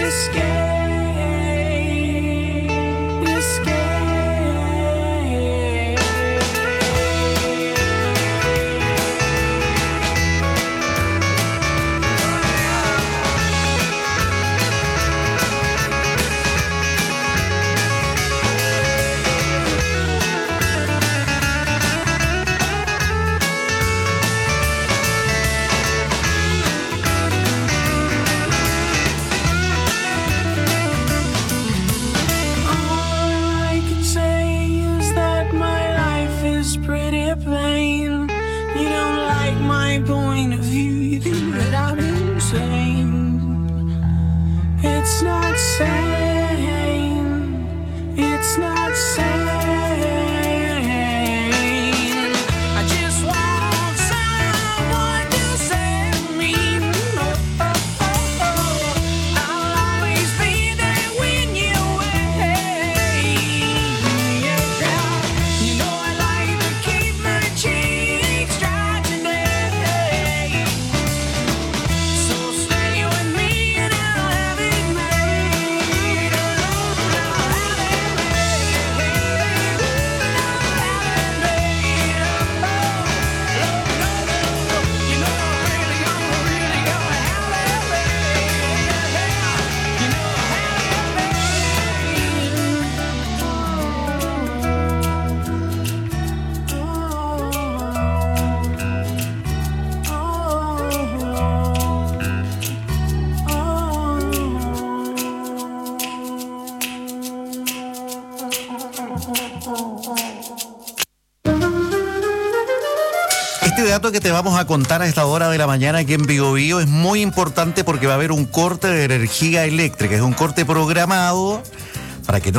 Este dato que te vamos a contar a esta hora de la mañana aquí en Biobío es muy importante porque va a haber un corte de energía eléctrica. Es un corte programado para que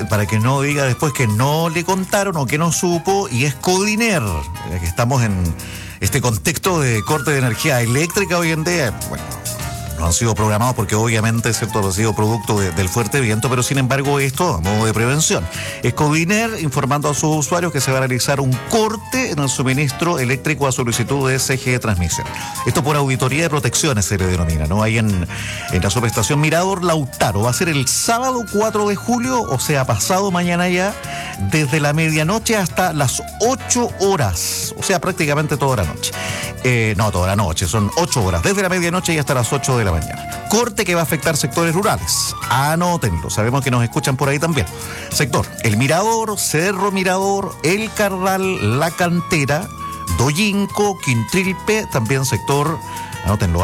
no diga después que no le contaron o que no supo, y es Codiner. Que estamos en este contexto de corte de energía eléctrica hoy en día. Bueno, no han sido programados porque obviamente, ¿cierto?, ha sido producto del fuerte viento, pero sin embargo esto a modo de prevención. Es Codiner informando a sus usuarios que se va a realizar un corte en el suministro eléctrico a solicitud de CGE Transmisión. Esto por auditoría de protecciones se le denomina, ¿no? Ahí en la subestación Mirador Lautaro. Va a ser el sábado 4 de julio, o sea, pasado mañana ya, desde la medianoche hasta las 8 horas, o sea, prácticamente toda la noche. No toda la noche, son 8 horas, desde la medianoche y hasta las 8 de la mañana. Corte que va a afectar sectores rurales. Anótenlo, sabemos que nos escuchan por ahí también. Sector El Mirador, Cerro Mirador, El Carral, La Cantera, Doyinco, Quintrilpe, también sector, anótenlo,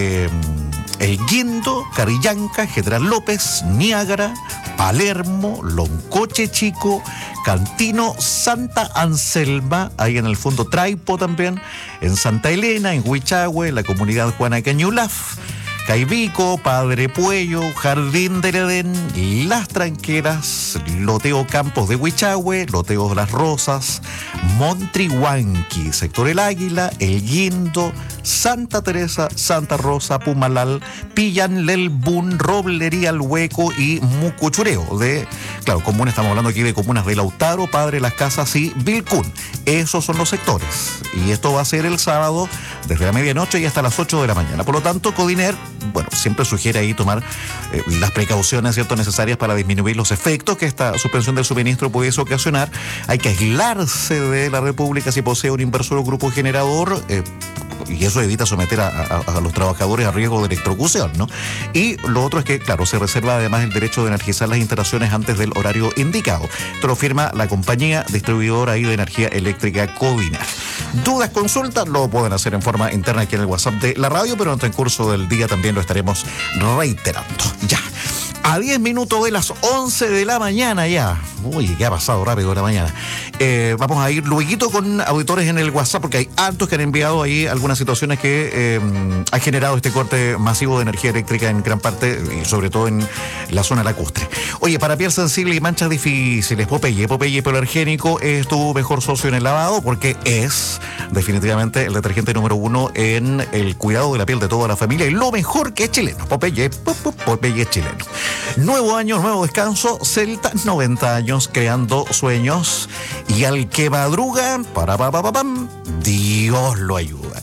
El Guindo, Carillanca, General López, Niágara, Palermo, Loncoche Chico, Cantino, Santa Anselma, ahí en el fondo Traipo también, en Santa Elena, en Huichahue, la comunidad Juana Cañulaf, Caibico, Padre Puello, Jardín del Edén, Las Tranqueras, Loteo Campos de Huichahue, Loteo Las Rosas, Montrihuanqui, sector El Águila, El Guindo, Santa Teresa, Santa Rosa, Pumalal, Pillan, Lelbún, Roblería, El Hueco y Mucuchureo. Claro, comunas, estamos hablando aquí de comunas de Lautaro, Padre Las Casas y Vilcún. Esos son los sectores. Y esto va a ser el sábado desde la medianoche y hasta las 8 de la mañana. Por lo tanto, Codiner, bueno, siempre sugiere ahí tomar las precauciones, ¿cierto?, necesarias para disminuir los efectos que esta suspensión del suministro pudiese ocasionar. Hay que aislarse de la República si posee un inversor o grupo generador, y eso evita someter a los trabajadores a riesgo de electrocución, ¿no? Y lo otro es que, claro, se reserva además el derecho de energizar las instalaciones antes del horario indicado. Esto lo firma la compañía distribuidora ahí de energía eléctrica Codiner. Dudas, consultas, lo pueden hacer en forma interna aquí en el WhatsApp de la radio, pero en el transcurso del día también lo estaremos reiterando. Ya. A 10 minutos de las 11 de la mañana ya. Uy, que ha pasado rápido la mañana. Vamos a ir luego con auditores en el WhatsApp, porque hay altos que han enviado ahí algunas situaciones que ha generado este corte masivo de energía eléctrica en gran parte, y sobre todo en la zona lacustre. Oye, para piel sensible y manchas difíciles, Popeye hipoalergénico es tu mejor socio en el lavado, porque es definitivamente el detergente número 1 en el cuidado de la piel de toda la familia, y lo mejor que es chileno. Popeye es chileno. Nuevo año, nuevo descanso. Celta, 90 años creando sueños. Y al que madruga, Dios lo ayuda.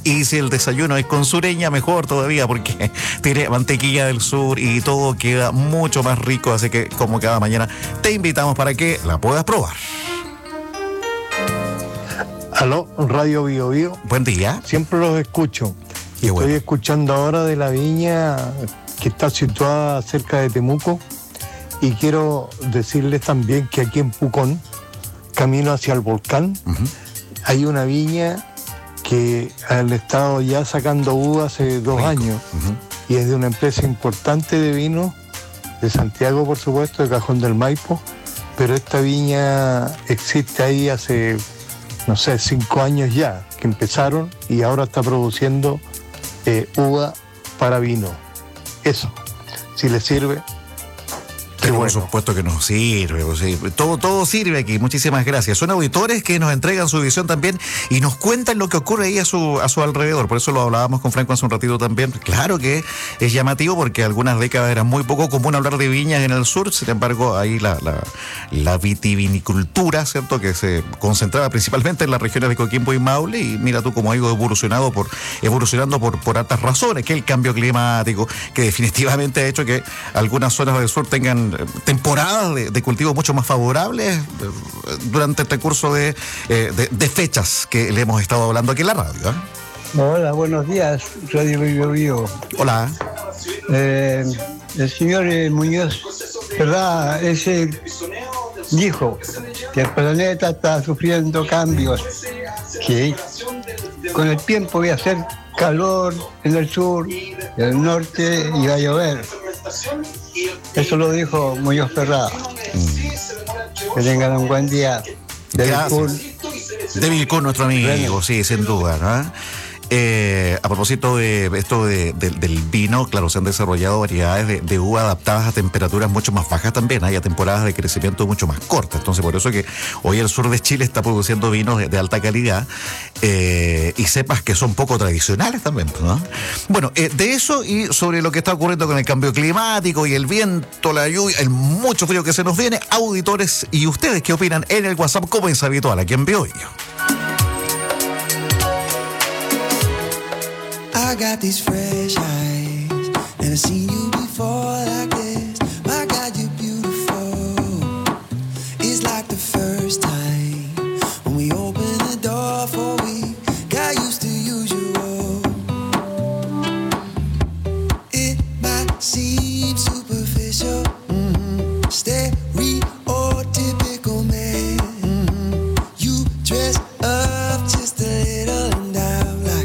Y si el desayuno es con sureña, mejor todavía, porque tiene mantequilla del sur y todo queda mucho más rico. Así que, como cada mañana, te invitamos para que la puedas probar. Aló, Radio Bio Bio. Buen día. Siempre los escucho. Qué bueno. Estoy escuchando ahora de la viña que está situada cerca de Temuco. Y quiero decirles también que aquí en Pucón, camino hacia el volcán, hay una viña que han estado ya sacando uva hace 2 años. Y es de una empresa importante de vino, de Santiago, por supuesto, de Cajón del Maipo. Pero esta viña existe ahí hace, no sé, 5 años ya, que empezaron, y ahora está produciendo uva para vino. Eso, si les sirve. Pero bueno. por supuesto que nos sirve, pues sí. Todo sirve aquí. Muchísimas gracias. Son auditores que nos entregan su visión también y nos cuentan lo que ocurre ahí a su alrededor. Por eso lo hablábamos con Franco hace un ratito también. Claro que es llamativo porque algunas décadas era muy poco común hablar de viñas en el sur. Sin embargo, ahí la vitivinicultura, ¿cierto?, que se concentraba principalmente en las regiones de Coquimbo y Maule. Y mira tú cómo ha ido evolucionando por altas razones, que el cambio climático, que definitivamente ha hecho que algunas zonas del sur tengan temporadas de cultivo mucho más favorables durante el recurso de fechas que le hemos estado hablando aquí en la radio. Hola, buenos días, Radio Bio Bio. Hola. El señor Muñoz, ¿verdad? Ese dijo que el planeta está sufriendo cambios, que con el tiempo va a hacer calor en el sur, en el norte y va a llover. Eso lo dijo Muñoz Ferrada. Que tengan un buen día. De Vilcún, nuestro amigo, sí, sin duda, ¿no? A propósito de esto del vino, claro, se han desarrollado variedades de uva adaptadas a temperaturas mucho más bajas también. Hay temporadas de crecimiento mucho más cortas. Entonces, por eso que hoy el sur de Chile está produciendo vinos de alta calidad y cepas que son poco tradicionales también, ¿no? Bueno, de eso y sobre lo que está ocurriendo con el cambio climático y el viento, la lluvia, el mucho frío que se nos viene, auditores, y ustedes qué opinan en el WhatsApp, como es habitual aquí en Bio Bio. I got these fresh eyes, never seen you before like this. My God, you're beautiful. It's like the first time when we opened the door for we got used to usual. It might seem superficial, stereotypical man. You dress up just a little and I'm like,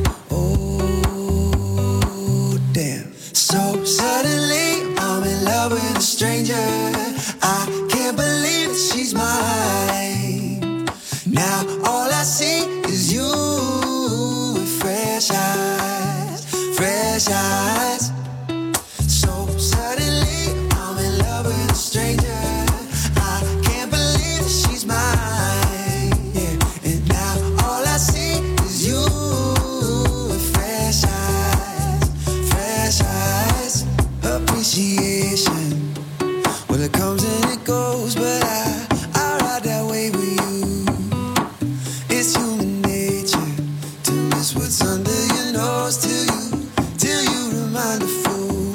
so suddenly I'm in love with a stranger. I can't believe that she's mine. Now all I see is you with fresh eyes, fresh eyes. So suddenly I'm in love with a stranger. I can't believe that she's mine. Yeah, and now all I see is you with fresh eyes, fresh eyes. Appreciation, well, it comes and it goes, but I ride that way with you. It's human nature to miss what's under your nose till you remind a fool.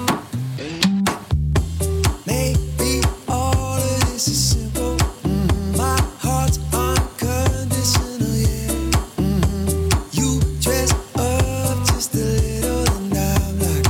Maybe all of this is simple. My heart's unconditional, yeah. You dress up just a little and I'm like,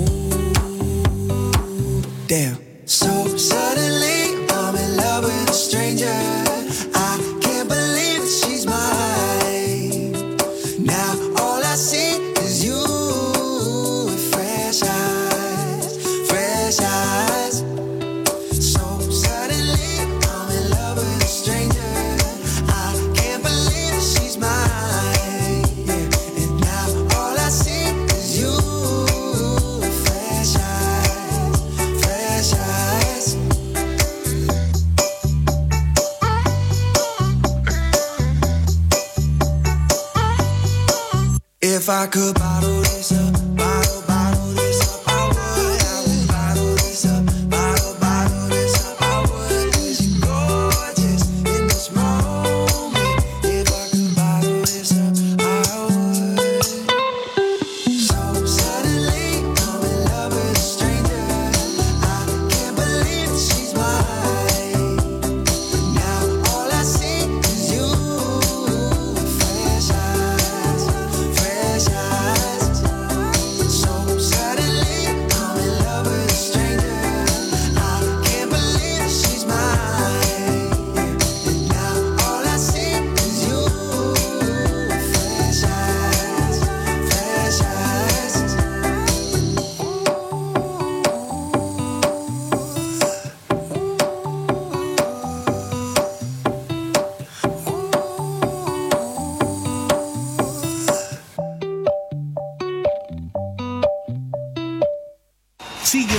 damn. So suddenly I'm in love with a stranger. I can't believe that she's mine. Now all I see is you with fresh eyes, fresh eyes. So suddenly I'm in love with a stranger. I can't believe that she's mine. Yeah. And now all I see is you with fresh eyes, fresh eyes. If I could bottle this up, bottle this up, I would bottle this up, bottle this up, I would. 'Cause you're gorgeous in this moment. If I could bottle this up, I would.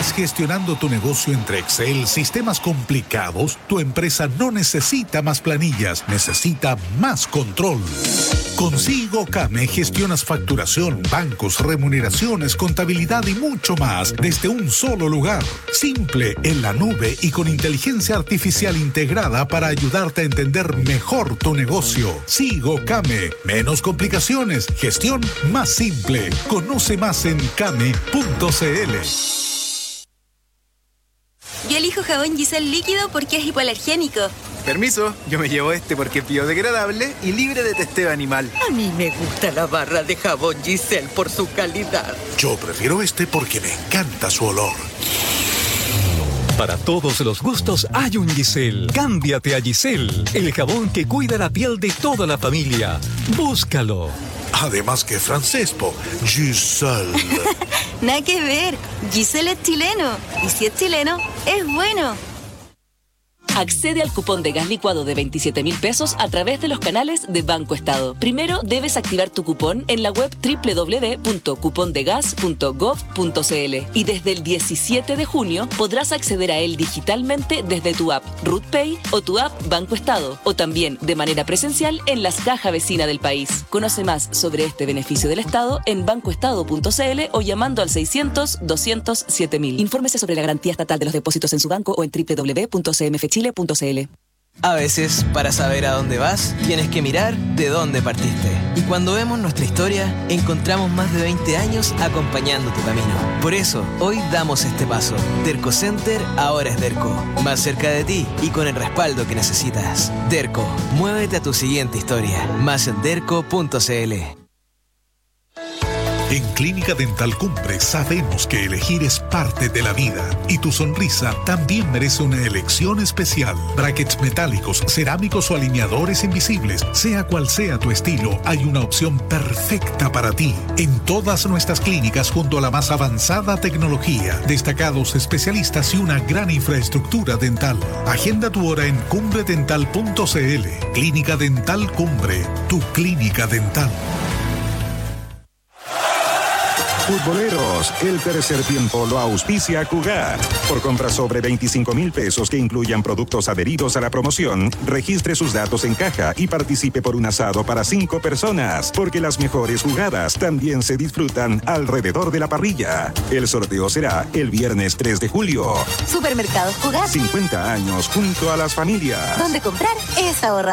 ¿Estás gestionando tu negocio entre Excel, sistemas complicados? Tu empresa no necesita más planillas, necesita más control. Con SiGoCame gestionas facturación, bancos, remuneraciones, contabilidad y mucho más desde un solo lugar. Simple, en la nube y con inteligencia artificial integrada para ayudarte a entender mejor tu negocio. SiGoCame. Menos complicaciones. Gestión más simple. Conoce más en came.cl. Yo elijo jabón Giselle líquido porque es hipoalergénico. Permiso, yo me llevo este porque es biodegradable y libre de testeo animal. A mí me gusta la barra de jabón Giselle por su calidad. Yo prefiero este porque me encanta su olor. Para todos los gustos hay un Giselle. Cámbiate a Giselle, el jabón que cuida la piel de toda la familia. Búscalo. Además que francés, po. Giselle. Nada que ver. Giselle es chileno. Y si es chileno, es bueno. Accede al cupón de gas licuado de 27.000 pesos a través de los canales de Banco Estado. Primero debes activar tu cupón en la web www.cupondegas.gov.cl y desde el 17 de junio podrás acceder a él digitalmente desde tu app RootPay o tu app Banco Estado o también de manera presencial en las cajas vecinas del país. Conoce más sobre este beneficio del Estado en bancoestado.cl o llamando al 600-200-7000. Infórmese sobre la garantía estatal de los depósitos en su banco o en www.cmfchile.cl. A veces, para saber a dónde vas, tienes que mirar de dónde partiste. Y cuando vemos nuestra historia, encontramos más de 20 años acompañando tu camino. Por eso, hoy damos este paso. Derco Center ahora es Derco. Más cerca de ti y con el respaldo que necesitas. Derco, muévete a tu siguiente historia. Más en derco.cl. En Clínica Dental Cumbre sabemos que elegir es parte de la vida y tu sonrisa también merece una elección especial. Brackets metálicos, cerámicos o alineadores invisibles, sea cual sea tu estilo, hay una opción perfecta para ti. En todas nuestras clínicas junto a la más avanzada tecnología, destacados especialistas y una gran infraestructura dental. Agenda tu hora en cumbredental.cl. Clínica Dental Cumbre, tu clínica dental. Futboleros, el tercer tiempo lo auspicia Cugat. Por compras sobre 25,000 pesos que incluyan productos adheridos a la promoción, registre sus datos en caja y participe por un asado para 5 personas, porque las mejores jugadas también se disfrutan alrededor de la parrilla. El sorteo será el viernes 3 de julio. Supermercados Cugat. 50 años junto a las familias. Donde comprar es ahorrar.